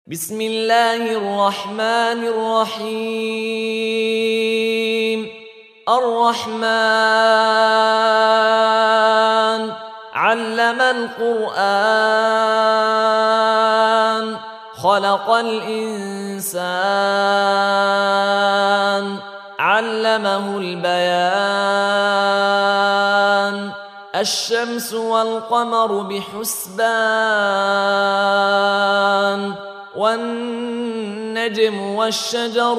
بسم الله الرحمن الرحيم. الرحمن علم القرآن خلق الإنسان علمه البيان الشمس والقمر بحسبان والنجم والشجر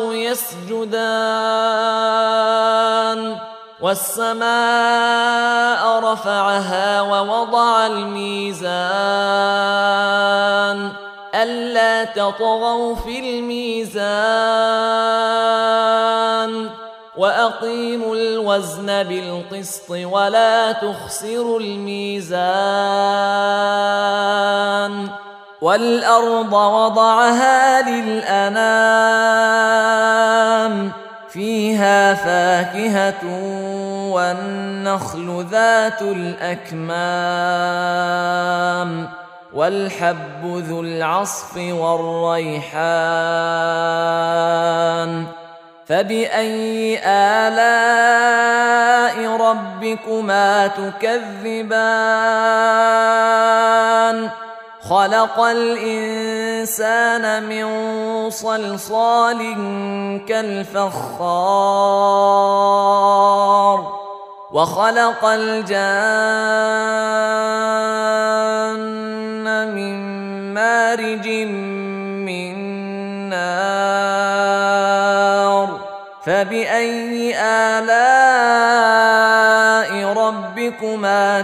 يسجدان والسماء رفعها ووضع الميزان ألا تطغوا في الميزان وأقيموا الوزن بالقسط ولا تخسروا الميزان والأرض وضعها للأنام فيها فاكهة والنخل ذات الأكمام والحب ذو العصف والريحان فبأي آلاء ربكما تكذبان خلق الإنسان من صلصال كالفخار وخلق الجان من مارج من نار فبأي آلاء ربكما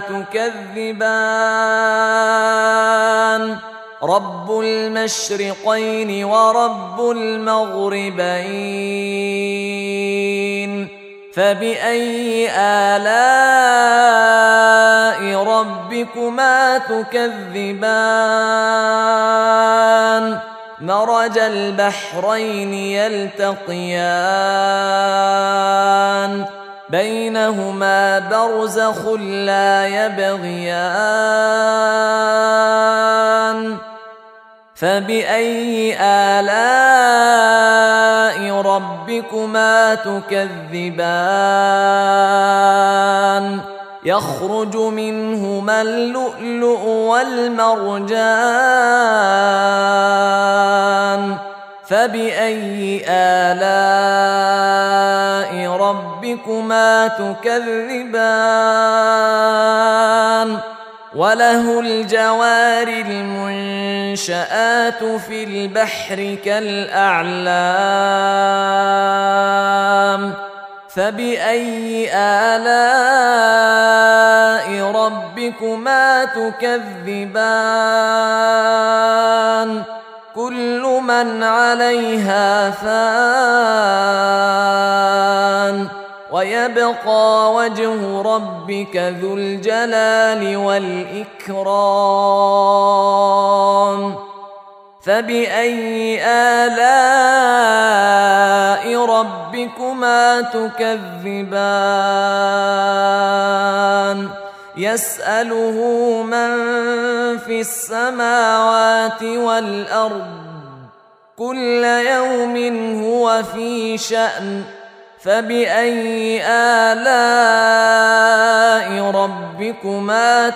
تكذبان رب المشرقين ورب المغربين فبأي آلاء ربكما تكذبان مرج البحرين يلتقيان بينهما برزخ لا يبغيان فبأي آلاء ربكما تكذبان يخرج منهما اللؤلؤ والمرجان فبأي آلاء ربكما تكذبان وله الجوار المنشآت في البحر كالأعلام فبأي آلاء ربكما تكذبان كل من عليها فان ويبقى وجه ربك ذو الجلال والإكرام فبأي آلاء ربكما تكذبان يسأله من في السماوات والأرض كل يوم هو في شأن فبأي آلاء ربكما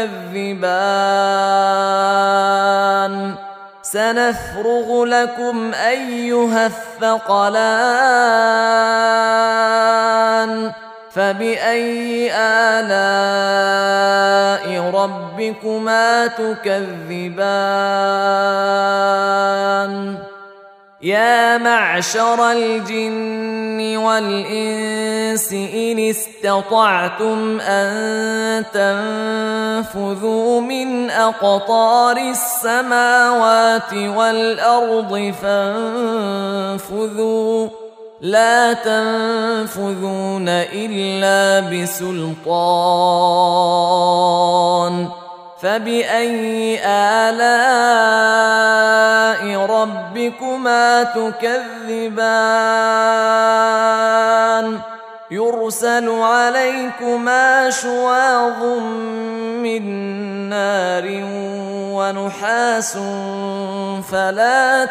تكذبان سنفرغ لكم أيها الثقلان فبأي آلاء ربكما تكذبان يا معشر الجن والإنس إن استطعتم أن تنفذوا من أقطار السماوات والأرض فانفذوا لا تنفذون إلا بسلطان فبأي آلاء ربكما تكذبان يرسل عليكما شواظ من نار ونحاس فلا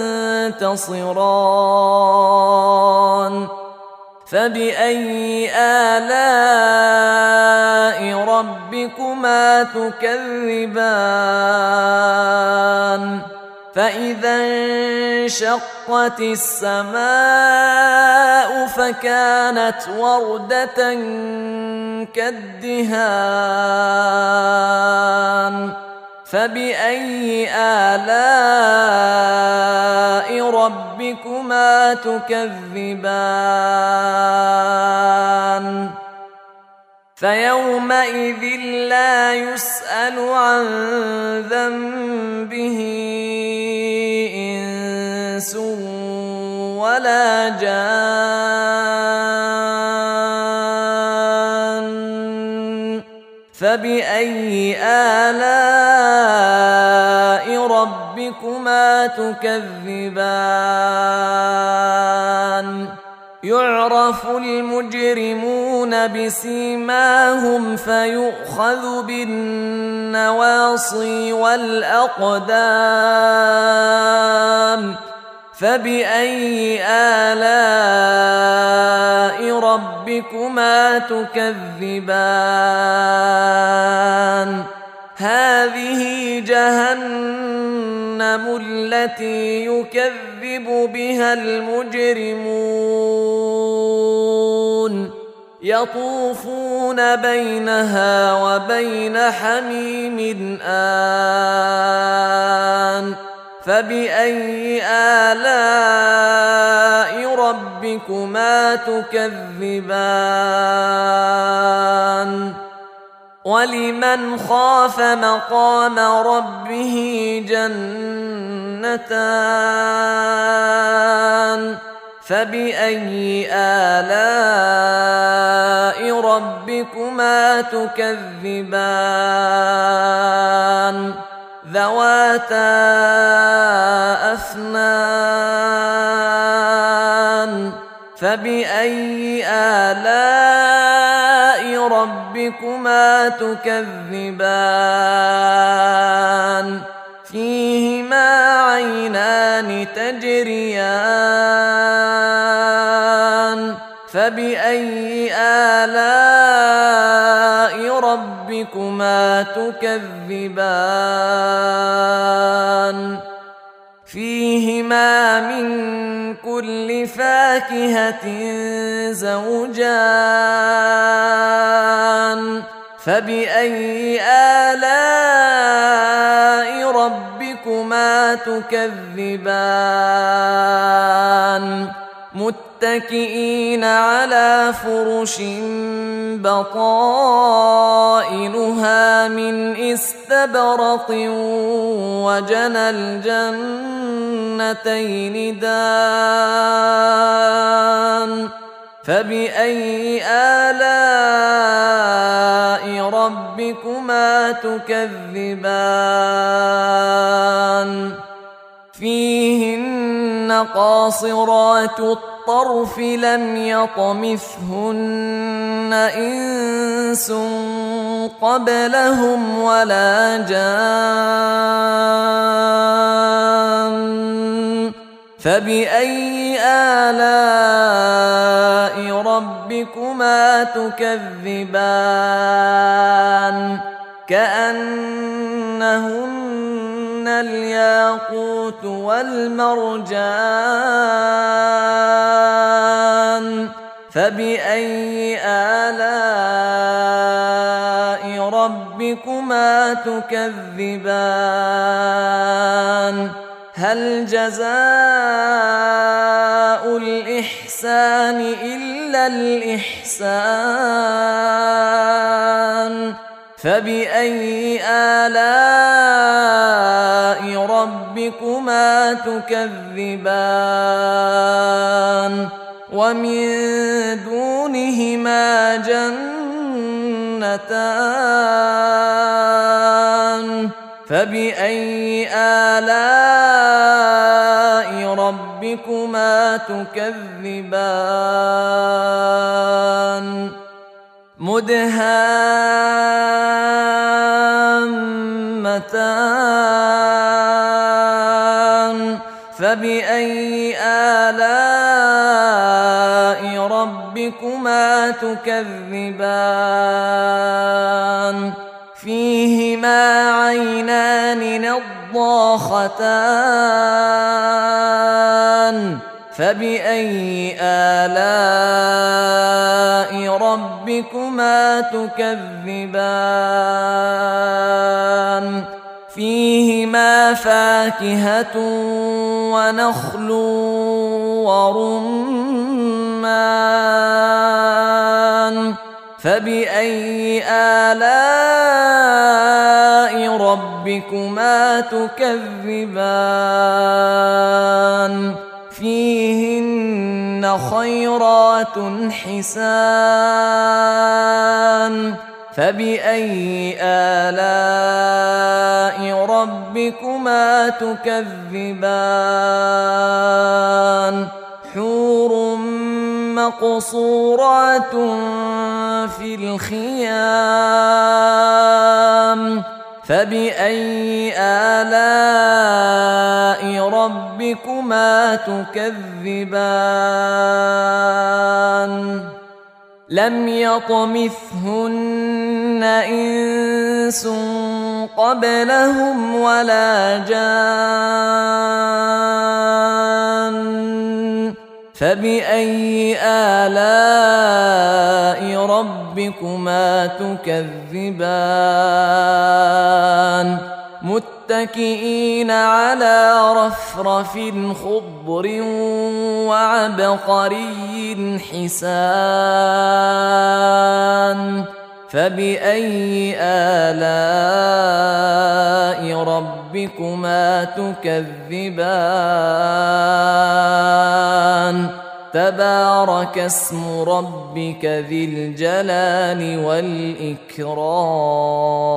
تنتصران فبأي آلاء ربكما تكذبان فإذا انشقت السماء فكانت وردة كالدهان فبأي آلاء ربكما تكذبان فيومئذ لا يسأل عن ذنبه إنس ولا جان فبأي آلاء ربكما تكذبان يعرف المجرمون بسيماهم فيؤخذ بالنواصي والأقدام فبأي آلاء ربكما تكذبان هذه جهنم التي يكذب بها المجرمون يطوفون بينها وبين حميم آن فبأي آلاء ربكما تكذبان ولمن خاف مقام ربه جنتان فبأي آلاء ربكما تكذبان ذواتا أفنان فبأي آلاء ربكما تكذبان فيهما عينان تجريان فبأي آلاء ربكما تكذبان فيهما من كل فاكهة زوجان فبأي آلاء ربكما تكذبان متكئين على فرش بطائنها من استبرق وجنى الجنتين دان فبأي آلاء ربكما تكذبان فيهن قاصرات الطرف لم يطمثهن إنس قبلهم ولا جان فبأي آلاء ربكما تكذبان كأنهن الياقوت والمرجان فبأي آلاء ربكما تكذبان هل جزاء الإحسان إلا الإحسان فبأي آلاء ربكما تكذبان ومن دونهما جنتان فبأي آلاء ربكما تكذبان مدهامتان فبأي آلاء ربكما تكذبان فيهما عينان نضاختان فبأي آلاء ربكما تكذبان فيهما فاكهة ونخل ورمان فبأي آلاء ربكما تكذبان فيهن خيرات حسان فبأي آلاء ربكما تكذبان حور مقصورات في الخيام فبأي آلاء ربكما تكذبان لم يطمثهن إنس قبلهم ولا جان فبأي آلاء ربكما تكذبان متكئين على رفرف خضر وعبقري حسان فبأي آلاء ربكما تكذبان تبارك اسم ربك ذي الجلال والإكرام